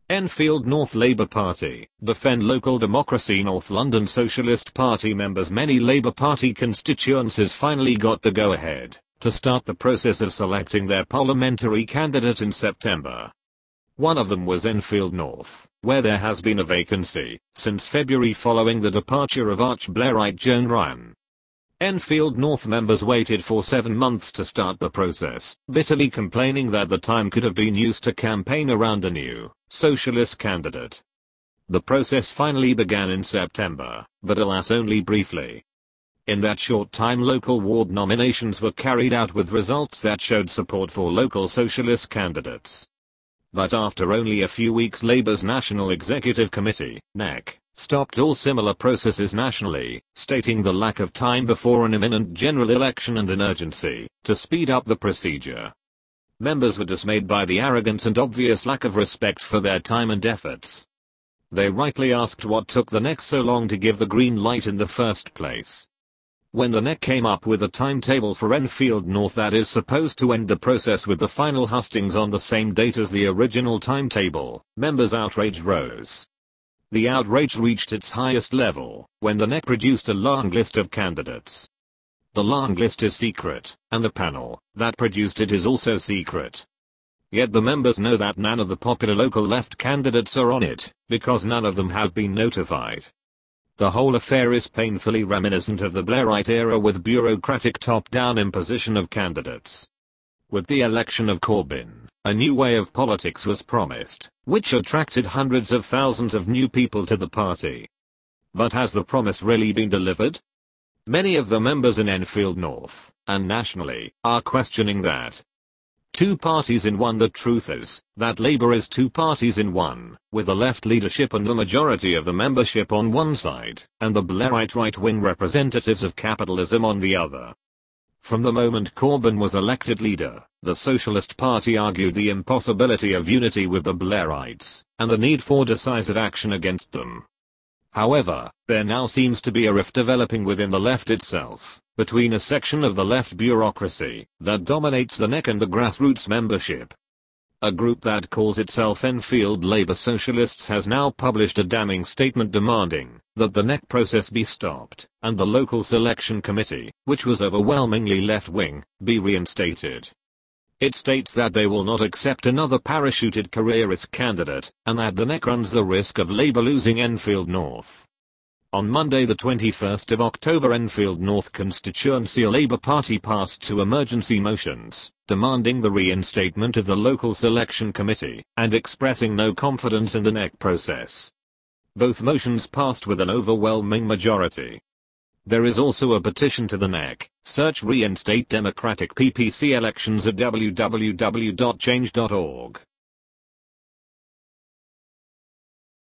Enfield North Labour Party, defend local democracy. North London Socialist Party members. Many Labour Party constituencies finally got the go-ahead to start the process of selecting their parliamentary candidate in September. One of them was Enfield North, where there has been a vacancy since February following the departure of arch-Blairite Joan Ryan. Enfield North members waited for 7 months to start the process, bitterly complaining that the time could have been used to campaign around a new socialist candidate. The process finally began in September, but alas only briefly. In that short time local ward nominations were carried out with results that showed support for local socialist candidates. But after only a few weeks Labour's National Executive Committee, NEC, stopped all similar processes nationally, stating the lack of time before an imminent general election and an urgency to speed up the procedure. Members were dismayed by the arrogance and obvious lack of respect for their time and efforts. They rightly asked what took the NEC so long to give the green light in the first place. When the NEC came up with a timetable for Enfield North that is supposed to end the process with the final hustings on the same date as the original timetable, members' outrage rose. The outrage reached its highest level when the NEC produced a long list of candidates. The long list is secret, and the panel that produced it is also secret. Yet the members know that none of the popular local left candidates are on it, because none of them have been notified. The whole affair is painfully reminiscent of the Blairite era with bureaucratic top-down imposition of candidates. With the election of Corbyn, a new way of politics was promised, which attracted hundreds of thousands of new people to the party. But has the promise really been delivered? Many of the members in Enfield North, and nationally, are questioning that. Two parties in one. The truth is that Labour is two parties in one, with the left leadership and the majority of the membership on one side, and the Blairite right-wing representatives of capitalism on the other. From the moment Corbyn was elected leader, the Socialist Party argued the impossibility of unity with the Blairites, and the need for decisive action against them. However, there now seems to be a rift developing within the left itself, between a section of the left bureaucracy that dominates the NEC and the grassroots membership. A group that calls itself Enfield Labour Socialists has now published a damning statement demanding that the NEC process be stopped, and the local selection committee, which was overwhelmingly left-wing, be reinstated. It states that they will not accept another parachuted careerist candidate, and that the NEC runs the risk of Labour losing Enfield North. On Monday the 21st of October, Enfield North constituency Labour Party passed two emergency motions, demanding the reinstatement of the local selection committee, and expressing no confidence in the NEC process. Both motions passed with an overwhelming majority. There is also a petition to the NEC. Search Reinstate Democratic PPC Elections at www.change.org.